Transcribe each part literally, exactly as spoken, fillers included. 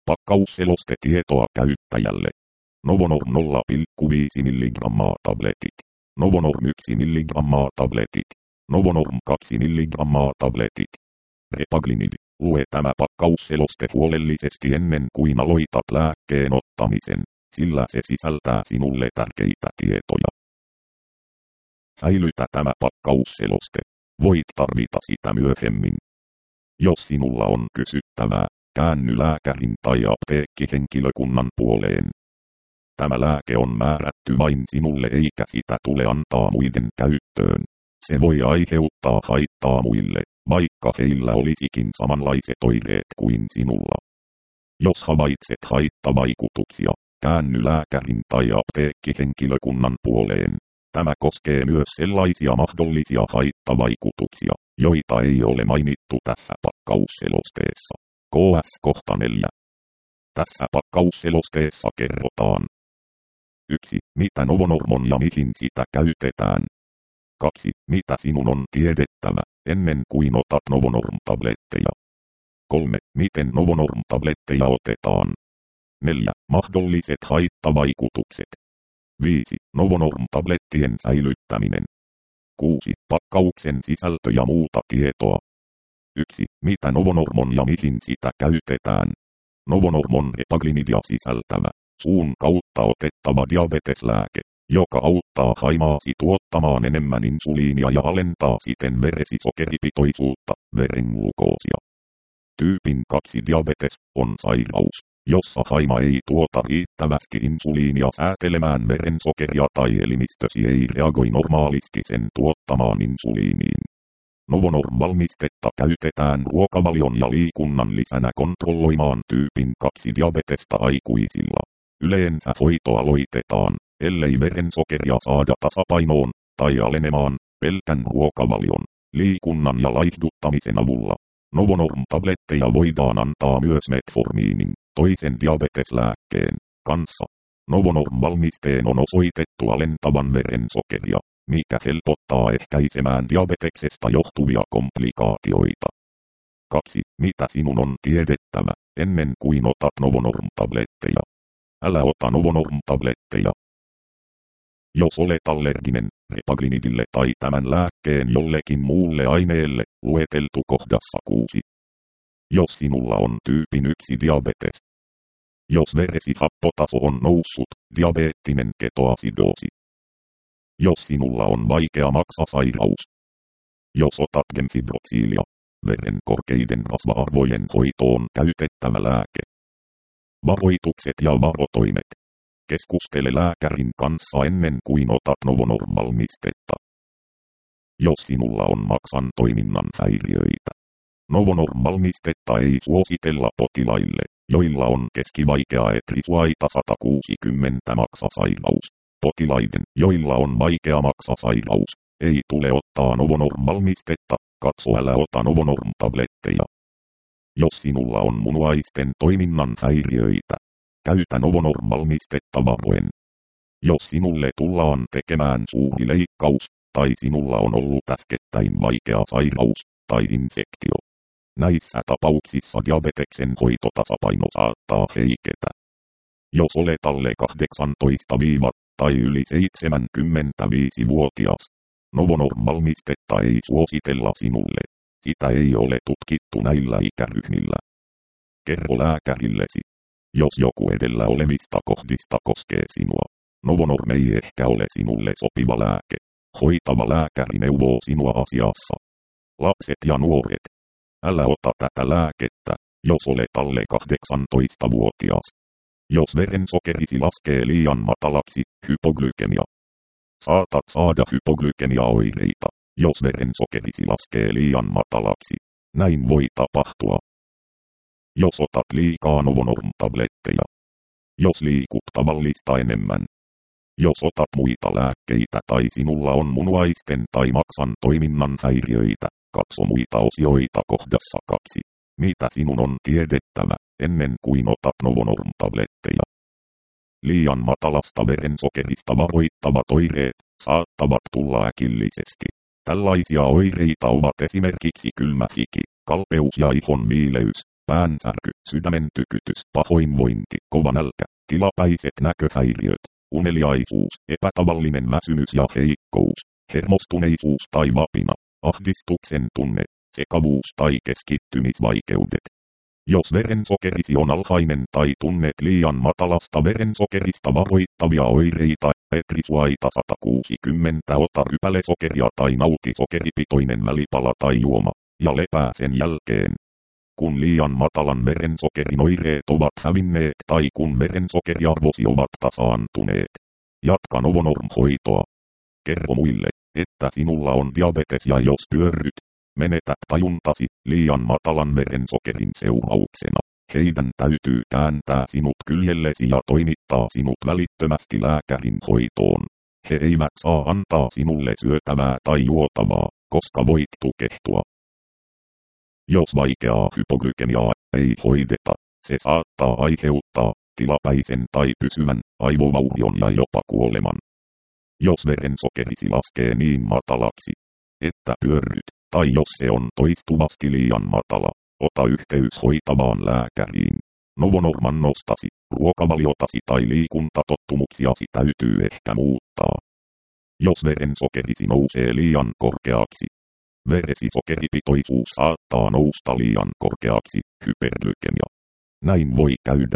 Pakkausselostetietoa käyttäjälle. Novonorm nolla pilkku viisi milligrammaa tabletit. Novonorm yksi milligrammaa tabletit. Novonorm kaksi milligrammaa tabletit. Repaglinid. Lue tämä pakkausseloste huolellisesti ennen kuin aloitat lääkkeen ottamisen, sillä se sisältää sinulle tärkeitä tietoja. Säilytä tämä pakkausseloste. Voit tarvita sitä myöhemmin. Jos sinulla on kysyttävää, käänny lääkärin tai apteekkihenkilökunnan puoleen. Tämä lääke on määrätty vain sinulle eikä sitä tule antaa muiden käyttöön. Se voi aiheuttaa haittaa muille, vaikka heillä olisikin samanlaiset oireet kuin sinulla. Jos havaitset haittavaikutuksia, käänny lääkärin tai apteekkihenkilökunnan puoleen. Tämä koskee myös sellaisia mahdollisia haittavaikutuksia, joita ei ole mainittu tässä pakkausselosteessa. K S kohta neljä. Tässä pakkausselosteessa kerrotaan. yksi. Mitä Novonorm on ja mihin sitä käytetään. kaksi. Mitä sinun on tiedettävä, ennen kuin otat Novonorm-tabletteja. kolme. Miten Novonorm-tabletteja otetaan. neljä. Mahdolliset haittavaikutukset. viisi. Novonorm-tablettien säilyttäminen. kuusi. Pakkauksen sisältö ja muuta tietoa. yksi. Mitä Novonorm on ja mihin sitä käytetään. Novonorm on repaglinidia sisältävä, suun kautta otettava diabeteslääke, joka auttaa haimaasi tuottamaan enemmän insuliinia ja alentaa siten veresi sokeripitoisuutta, verenglukoosia. Tyypin kaksi diabetes on sairaus, jossa haima ei tuota riittävästi insuliinia säätelemään verensokeria tai elimistösi ei reagoi normaalisti sen tuottamaan insuliiniin. Novonorm-valmistetta käytetään ruokavalion ja liikunnan lisänä kontrolloimaan tyypin kaksi diabetesta aikuisilla. Yleensä hoito aloitetaan, ellei verensokeria saada tasapainoon tai alenemaan, pelkän ruokavalion, liikunnan ja laihduttamisen avulla. Novonorm-tabletteja voidaan antaa myös metformiinin, toisen diabeteslääkkeen, kanssa. Novonorm-valmisteen on osoitettu alentavan verensokeria, mikä helpottaa ehkäisemään diabeteksesta johtuvia komplikaatioita. kaksi. Mitä sinun on tiedettävä, ennen kuin otat Novonorm-tabletteja. Älä ota Novonorm-tabletteja. Jos olet allerginen repaglinidille tai tämän lääkkeen jollekin muulle aineelle, lueteltu kohdassa kuusi. Jos sinulla on tyypin yksi diabetes. Jos veresi happotaso on noussut, diabeettinen ketoasidoosi. Jos sinulla on vaikea maksasairaus. Jos otat gemfibroksiilia, veren korkeiden rasva-arvojen hoitoon käytettävä lääke. Varoitukset ja varotoimet. Keskustele lääkärin kanssa ennen kuin otat Novonorm-valmistetta. Jos sinulla on maksan toiminnan häiriöitä. Novonorm-valmistetta ei suositella potilaille, joilla on keskivaikea etrisuaita sata kuusikymmentä maksasairaus. Potilaiden, joilla on vaikea maksasairaus, ei tule ottaa Novonorm-valmistetta, katso älä ota Novonorm-tabletteja. Jos sinulla on munuaisten toiminnan häiriöitä, käytä Novonorm-valmistetta varoen. Jos sinulle tullaan tekemään suuri leikkaus, tai sinulla on ollut äskettäin vaikea sairaus, tai infektio. Näissä tapauksissa diabeteksen hoitotasapaino saattaa heiketä. Jos olet alle kahdeksantoista tai yli seitsemänkymmentäviisivuotias, Novonorm-valmistetta ei suositella sinulle. Sitä ei ole tutkittu näillä ikäryhmillä. Kerro lääkärillesi. Jos joku edellä olevista kohdista koskee sinua, Novonorm ei ehkä ole sinulle sopiva lääke. Hoitava lääkäri neuvoo sinua asiassa. Lapset ja nuoret. Älä ota tätä lääkettä, jos olet alle kahdeksantoistavuotias. Jos verensokerisi laskee liian matalaksi, hypoglykemia. Saatat saada hypoglykemiaoireita, jos verensokerisi laskee liian matalaksi. Näin voi tapahtua. Jos otat liikaa Novonorm-tabletteja. Jos liikut tavallista enemmän. Jos otat muita lääkkeitä tai sinulla on munuaisten tai maksan toiminnan häiriöitä, katso muita osioita kohdassa kaksi. Mitä sinun on tiedettävä, ennen kuin otat Novonorm-tabletteja. Liian matalasta verensokerista varoittavat oireet saattavat tulla äkillisesti. Tällaisia oireita ovat esimerkiksi kylmä hiki, kalpeus ja ihon viileys, päänsärky, sydämen tykytys, pahoinvointi, kova nälkä, tilapäiset näköhäiriöt, uneliaisuus, epätavallinen väsymys ja heikkous, hermostuneisuus tai vapina, ahdistuksen tunne, sekavuus tai keskittymisvaikeudet. Jos verensokerisi on alhainen tai tunnet liian matalasta verensokerista varoittavia oireita, Etrisuaita sata kuusikymmentä ota rypälesokeria tai nauti sokeripitoinen välipala tai juoma, ja lepää sen jälkeen. Kun liian matalan verensokerin oireet ovat hävinneet tai kun verensokeriarvosi ovat tasaantuneet, jatka Novonorm-hoitoa. Kerro muille, että sinulla on diabetes ja jos pyörryt, menetät tajuntasi liian matalan verensokerin seurauksena. Heidän täytyy kääntää sinut kyljellesi ja toimittaa sinut välittömästi lääkärin hoitoon. He eivät saa antaa sinulle syötävää tai juotavaa, koska voit tukehtua. Jos vaikeaa hypoglykemiaa ei hoideta, se saattaa aiheuttaa tilapäisen tai pysyvän aivovaurion ja jopa kuoleman. Jos verensokerisi laskee niin matalaksi, että pyörryt, tai jos se on toistuvasti liian matala, ota yhteys hoitavaan lääkäriin. Novonorman nostasi, ruokavaliotasi tai liikuntatottumuksiasi täytyy ehkä muuttaa. Jos verensokerisi nousee liian korkeaksi, veresi sokeripitoisuus saattaa nousta liian korkeaksi, hyperglykemia. Näin voi käydä.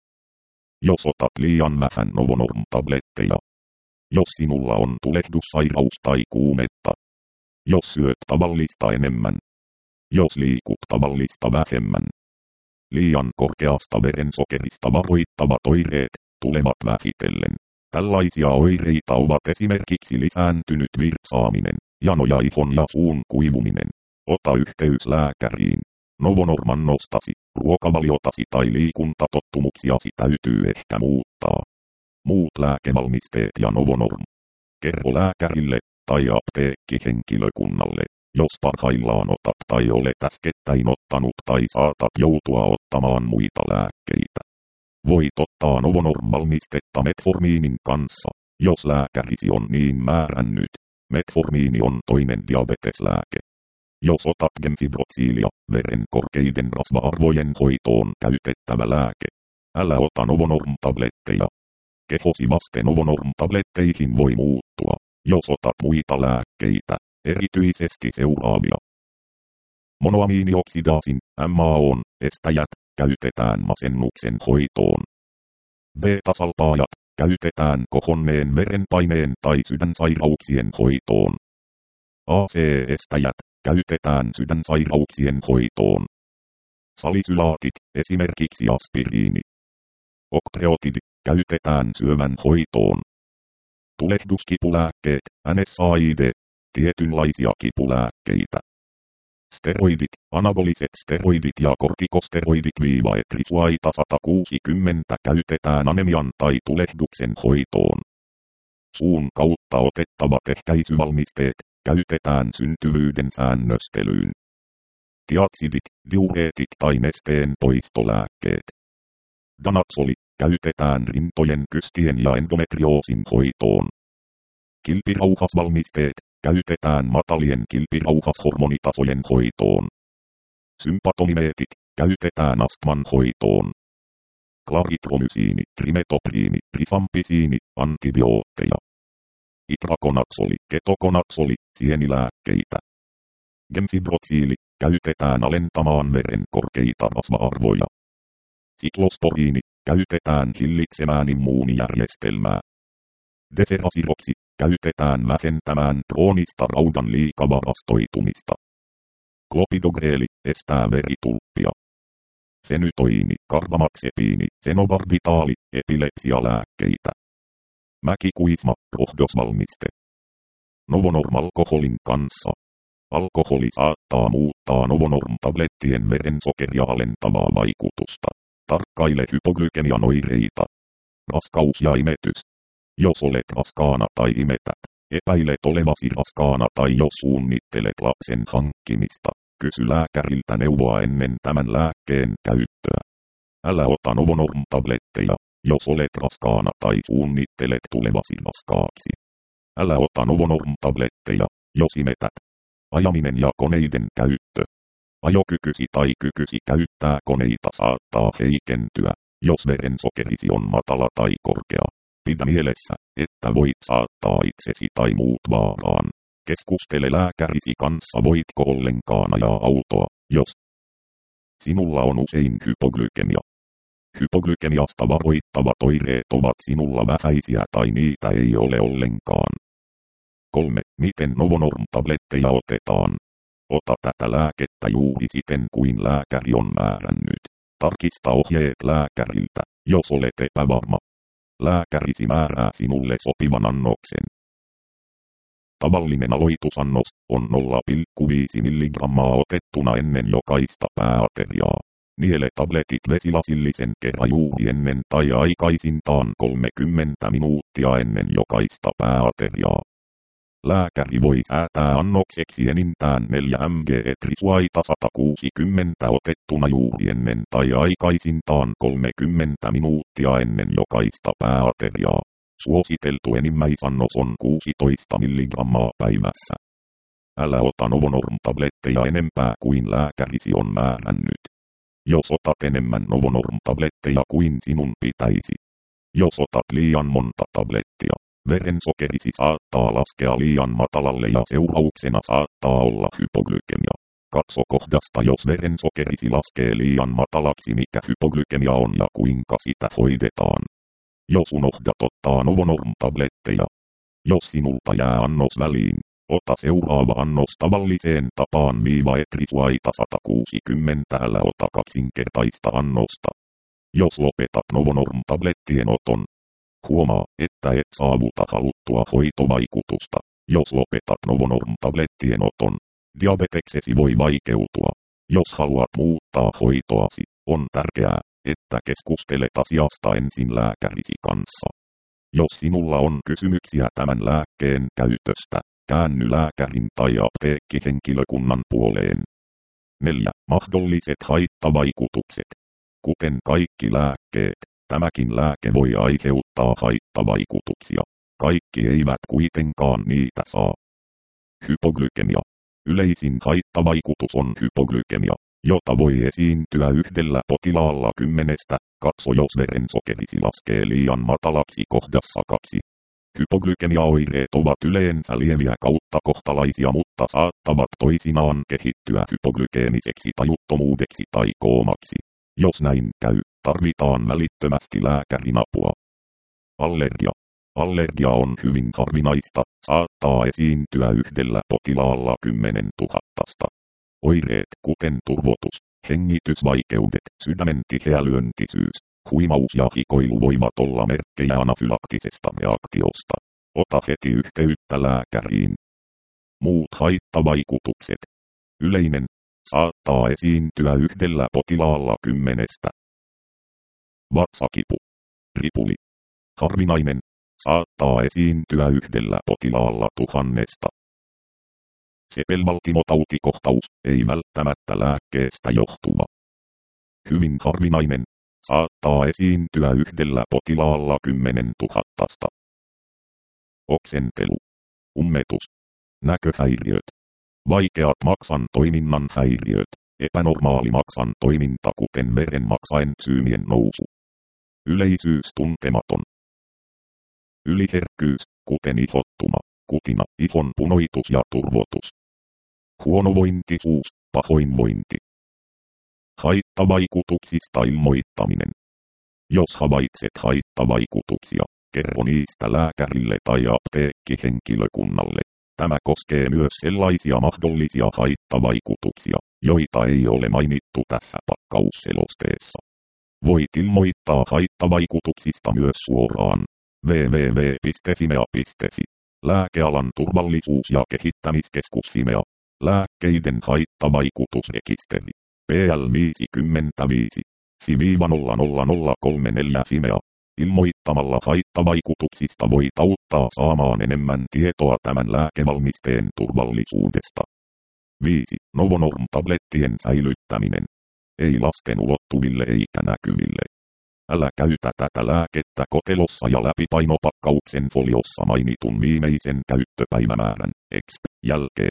Jos otat liian vähän Novonorm-tabletteja. Jos sinulla on tulehdussairaus tai kuumetta. Jos syöt tavallista enemmän. Jos liikut tavallista vähemmän. Liian korkeasta verensokerista varoittavat oireet tulevat vähitellen. Tällaisia oireita ovat esimerkiksi lisääntynyt virtsaaminen, jano ja ihon ja suun kuivuminen. Ota yhteys lääkäriin. Novonorman nostasi, ruokavaliotasi tai liikuntatottumuksiasi täytyy ehkä muuttaa. Muut lääkevalmisteet ja Novonorm. Kerro lääkärille tai apteekkihenkilökunnalle, jos parhaillaan otat tai olet äskettäin ottanut tai saatat joutua ottamaan muita lääkkeitä. Voit ottaa Novonorm-valmistetta metformiinin kanssa, jos lääkärisi on niin määrännyt. Metformiini on toinen diabeteslääke. Jos otat gemfibroksiilia, veren korkeiden rasva-arvojen hoitoon käytettävä lääke, älä ota Novonorm-tabletteja. Kehosi vaste Novonorm-tabletteihin voi muuttua, jos otat muita lääkkeitä, erityisesti seuraavia. Monoamiinioksidaasin, M A O:n, estäjät, käytetään masennuksen hoitoon. Beta-salpaajat, käytetään kohonneen verenpaineen tai sydänsairauksien hoitoon. A C-estäjät, käytetään sydänsairauksien hoitoon. Salisylaatit, esimerkiksi aspiriini. Okreotidi, käytetään syövän hoitoon. Tulehduskipulääkkeet, N S A I D, tietynlaisia kipulääkkeitä. Steroidit, anaboliset steroidit ja kortikosteroidit viiva Etrisuaita sata kuusikymmentä käytetään anemian tai tulehduksen hoitoon. Suun kautta otettavat ehkäisyvalmisteet käytetään syntyvyyden säännöstelyyn. Tiaksidit, diureetit tai nesteen poistolääkkeet. Danaxoli käytetään rintojen kystien ja endometrioosin hoitoon. Kilpirauhasvalmisteet käytetään matalien kilpirauhashormonitasojen hoitoon. Sympatomimeetit käytetään astman hoitoon. Klaritromysiini, trimetopriini, rifampisiini, antibiootteja. Itrakonaksoli, ketokonaksoli, sienilääkkeitä. Gemfibroksiili käytetään alentamaan veren korkeita rasva-arvoja. Siklosporiini käytetään hillitsemään immuunijärjestelmää. Deferasiroksi käytetään vähentämään kroonista raudan liikavarastoitumista. Klopidogreeli estää veritulppia. Fenytoini, karbamaxepiini, fenobarbitaali, epilepsialääkkeitä. Mäkikuisma, rohdosvalmiste. Novonorm-alkoholin kanssa. Alkoholi saattaa muuttaa Novonorm-tablettien verensokeria alentavaa vaikutusta. Tarkkaile hypoglykemian oireita. Raskaus ja imetys. Jos olet raskaana tai imetät, epäilet olevasi raskaana tai jos suunnittelet lapsen hankkimista, kysy lääkäriltä neuvoa ennen tämän lääkkeen käyttöä. Älä ota Novonorm-tabletteja, jos olet raskaana tai suunnittelet tulevasi raskaaksi. Älä ota Novonorm-tabletteja, jos imetät. Ajaminen ja koneiden käyttö. Ajokykysi tai kykysi käyttää koneita saattaa heikentyä, jos verensokerisi on matala tai korkea. Pidä mielessä, että voit saattaa itsesi tai muut vaaraan. Keskustele lääkärisi kanssa, voitko ollenkaan ajaa autoa, jos sinulla on usein hypoglykemia. Hypoglykemiasta varoittavat oireet ovat sinulla vähäisiä tai niitä ei ole ollenkaan. kolme. Miten Novonorm-tabletteja otetaan? Ota tätä lääkettä juuri siten kuin lääkäri on määrännyt. Tarkista ohjeet lääkäriltä, jos olet epävarma. Lääkärisi määrää sinulle sopivan annoksen. Tavallinen aloitusannos on nolla pilkku viisi milligrammaa otettuna ennen jokaista pääateriaa. Niele tabletit vesilasillisen kerran juuri ennen tai aikaisintaan kolmekymmentä minuuttia ennen jokaista pääateriaa. Lääkäri voi säätää annokseksi enintään neljä milligrammaa etrisuaita sata kuusikymmentä otettuna juuri ennen tai aikaisintaan kolmekymmentä minuuttia ennen jokaista pääateriaa. Suositeltu enimmäisannos on kuusitoista milligrammaa päivässä. Älä ota Novonorm-tabletteja enempää kuin lääkärisi on määrännyt. Jos otat enemmän Novonorm-tabletteja kuin sinun pitäisi. Jos otat liian monta tablettia, verensokerisi saattaa laskea liian matalalle ja seurauksena saattaa olla hypoglykemia. Katso kohdasta, jos verensokerisi laskee liian matalaksi, mikä hypoglykemia on ja kuinka sitä hoidetaan. Jos unohdat ottaa Novonorm-tabletteja. Jos sinulta jää annos väliin, ota seuraava annos tavalliseen tapaan viiva etrisuaita sata kuusikymmentä, älä ota kaksinkertaista annosta. Jos lopetat Novonorm-tablettien oton, huomaa, että et saavuta haluttua hoitovaikutusta. Jos lopetat Novonorm-tablettien oton, diabeteksesi voi vaikeutua. Jos haluat muuttaa hoitoasi, on tärkeää, että keskustelet asiasta ensin lääkärisi kanssa. Jos sinulla on kysymyksiä tämän lääkkeen käytöstä, käänny lääkärin tai apteekkihenkilökunnan puoleen. neljä. Mahdolliset haittavaikutukset. Kuten kaikki lääkkeet, tämäkin lääke voi aiheuttaa haittavaikutuksia. Kaikki eivät kuitenkaan niitä saa. Hypoglykemia. Yleisin haittavaikutus on hypoglykemia, jota voi esiintyä yhdellä potilaalla kymmenestä. Katso, jos verensokerisi laskee liian matalaksi kohdassa kaksi. Hypoglykemiaoireet ovat yleensä lieviä kautta kohtalaisia, mutta saattavat toisinaan kehittyä hypoglykeemiseksi tajuttomuudeksi tai koomaksi. Jos näin käy, tarvitaan välittömästi lääkärin apua. Allergia. Allergia on hyvin harvinaista, saattaa esiintyä yhdellä potilaalla kymmenen tuhattasta. Oireet kuten turvotus, hengitysvaikeudet, sydämen tiheä lyöntisyys, huimaus ja hikoilu voivat olla merkkejä anafylaktisesta reaktiosta. Ota heti yhteyttä lääkäriin. Muut haittavaikutukset. Yleinen, saattaa esiintyä yhdellä potilaalla kymmenestä. Vatsakipu. Ripuli. Harvinainen, saattaa esiintyä yhdellä potilaalla tuhannesta. Sepelvaltimotautikohtaus, ei välttämättä lääkkeestä johtuva. Hyvin harvinainen, saattaa esiintyä yhdellä potilaalla kymmenen tuhattasta. Oksentelu. Ummetus. Näköhäiriöt. Vaikeat maksan toiminnan häiriöt. Epänormaali maksan toiminta, kuten verenmaksaentsyymien nousu. Yleisyys tuntematon. Yliherkkyys, kuten ihottuma, kutina, ihon punoitus ja turvotus. Huonovointisuus, pahoinvointi. Haittavaikutuksista ilmoittaminen. Jos havaitset haittavaikutuksia, kerro niistä lääkärille tai apteekkihenkilökunnalle. Tämä koskee myös sellaisia mahdollisia haittavaikutuksia, joita ei ole mainittu tässä pakkausselosteessa. Voit ilmoittaa haittavaikutuksista myös suoraan. double-u double-u double-u piste fimea piste fi. Lääkealan turvallisuus- ja kehittämiskeskus Fimea. Lääkkeiden haittavaikutusrekisteri. P L viisikymmentäviisi. F I nolla nolla nolla kolme neljä Fimea. Ilmoittamalla haittavaikutuksista voit auttaa saamaan enemmän tietoa tämän lääkevalmisteen turvallisuudesta. viisi. Novonorm-tablettien säilyttäminen. Ei lasten ulottuville eikä näkyville. Älä käytä tätä lääkettä kotelossa ja läpipainopakkauksen foliossa mainitun viimeisen käyttöpäivämäärän, exp. jälkeen.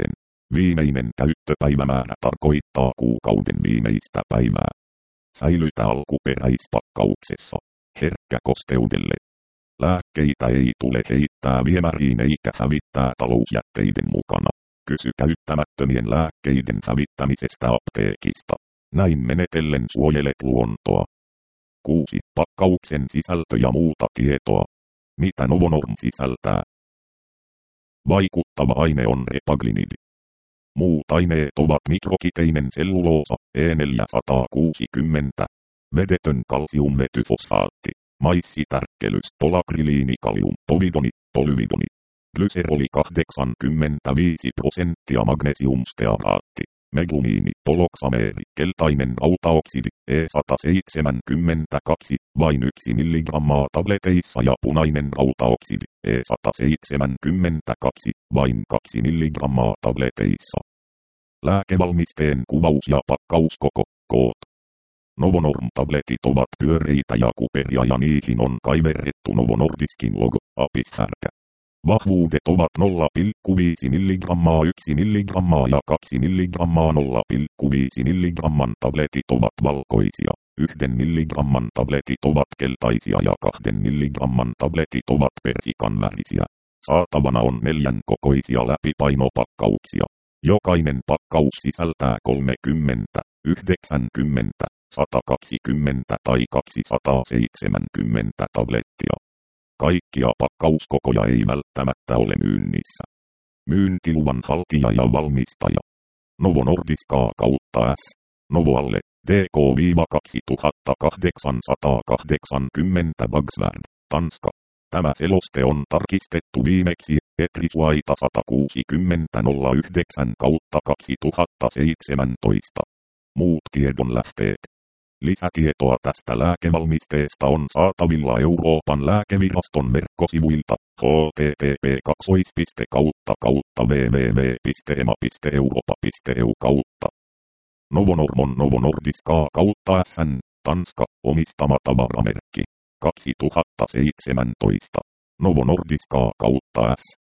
Viimeinen käyttöpäivämäärä tarkoittaa kuukauden viimeistä päivää. Säilytä alkuperäispakkauksessa. Herkkä kosteudelle. Lääkkeitä ei tule heittää viemäriin eikä hävittää talousjätteiden mukana. Kysy käyttämättömien lääkkeiden hävittämisestä apteekista. Näin menetellen suojelet luontoa. kuusi. Pakkauksen sisältö ja muuta tietoa. Mitä Novonorm sisältää? Vaikuttava aine on repaglinidi. Muut aineet ovat mikrokiteinen selluloosa, E neljäsataakuusikymmentä, vedetön kalsiumvetyfosfaatti, maissitärkkelys, polakryliinikalium, povidoni, polyvidoni, glyseroli kahdeksankymmentäviisi prosenttia, magnesiumstearaatti, meglumiini, poloksameeri, keltainen rautaoksidi, E sata seitsemänkymmentäkaksi, vain yksi milligrammaa tableteissa ja punainen rautaoksidi, E sata seitsemänkymmentäkaksi, vain kaksi milligrammaa tableteissa. Lääkevalmisteen kuvaus ja pakkauskoko, koot. Novonorm-tabletit ovat pyöreitä ja kuperia ja niihin on kaiverrettu Novo Nordiskin logo, apishärkä. Vahvuudet ovat nolla pilkku viisi milligrammaa, yksi milligrammaa ja kaksi milligrammaa. nolla pilkku viisi milligramman tabletit ovat valkoisia, yhden milligramman tabletit ovat keltaisia ja kahden milligramman tabletit ovat persikanvärisiä. Saatavana on neljän kokoisia läpipainopakkauksia. Jokainen pakkaus sisältää kolmekymmentä, yhdeksänkymmentä, sata kaksikymmentä tai kaksisataaseitsemänkymmentä tablettia. Kaikkia pakkauskokoja ei välttämättä ole myynnissä. Myyntiluvan haltija ja valmistaja. Novo Nordiska kautta S. Novoalle D K kaksituhattakahdeksansataakahdeksankymmentä Bagsvärd, Tanska. Tämä seloste on tarkistettu viimeksi Etrisuaita sata kuusikymmentä nolla yhdeksän kautta kaksituhattaseitsemäntoista. Muut tiedonlähteet. Lisätietoa tästä lääkevalmisteesta on saatavilla Euroopan lääkeviraston verkkosivuilta h t t p kautta kautta w w w piste e m a piste europa piste e u kautta. Novonorm on Novo Nordiska kautta S N, Tanska, omistama tavaramerkki. kaksituhattaseitsemäntoista. Novo Nordiska kautta S.